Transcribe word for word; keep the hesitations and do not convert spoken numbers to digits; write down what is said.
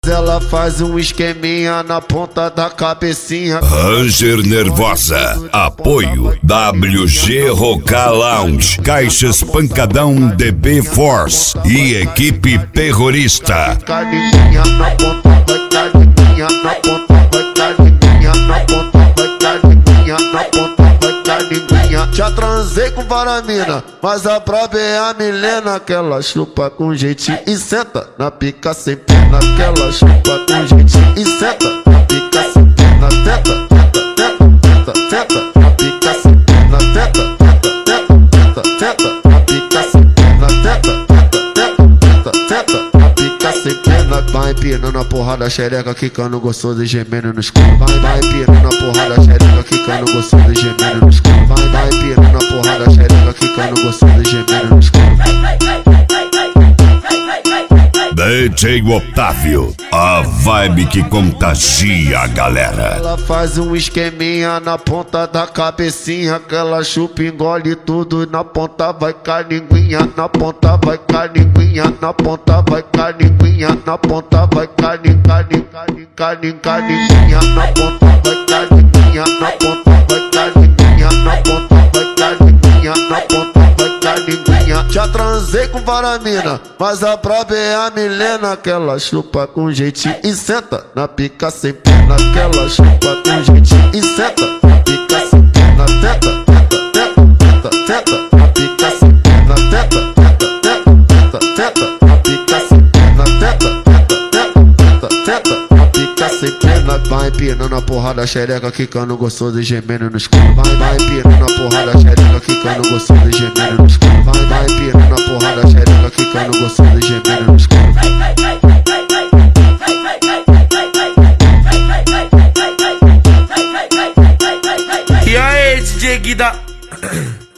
Ela faz um esqueminha na ponta da cabecinha. Ranger Nervosa. Apoio W G Roca Lounge, Caixas Pancadão D B Force e equipe terrorista. Carinha na ponta, vai carinha na ponta, vai carinha na ponta, vai carinha na ponta, vai carinha. Já transei com varamina, mas a braba é a Milena, que ela chupa com jeitinho e senta na pica sem pena, que ela chupa com jeitinho e senta na pica sem pena, tenta, tenta, tenta, tenta, na pica sem pena, tenta, tenta, tenta, tenta, na pica sem pena, tenta, tenta, tenta, na pica sem pena. Vai empinando a porrada xereca, quicando gostoso e gemendo no escuro. Vai, vai empinando a porrada xereca, quicando gostoso e gemendo no escuro. Vai, vai empinando a porrada xereca, quicando gostoso e gemendo no escuro. D J Otávio, a vibe que contagia a galera. Ela faz um esqueminha na ponta da cabecinha, que ela chupa, engole tudo. Na ponta vai caringuinha, na ponta vai caringuinha, na ponta vai caringuinha, na ponta vai caringuinha, caringuinha, caringuinha, na ponta vai caringuinha, na ponta vai caringuinha, na ponta vai caringuinha, na ponta vai caringuinha. Já transei com varamina, mas a braba é a Milena, que ela chupa com jeitinho e senta na pica sem pena, que ela chupa com jeitinho e senta na pica sem pena, tenta, tenta, tenta, tenta, na pica sem pena, tenta, tenta, tenta, tenta, na pica sem pena, tenta, tenta, tenta, tenta, na pica sem pena. Vai empinando a porrada xereca, quicando gostoso e gemendo no escuro. Vai, vai empinando a porrada xereca, quicando gostoso e gemendo no escuro. Vai, vai empinando a porrada xereca, quicando gostoso e gemendo no escuro. E aí, D J Guida?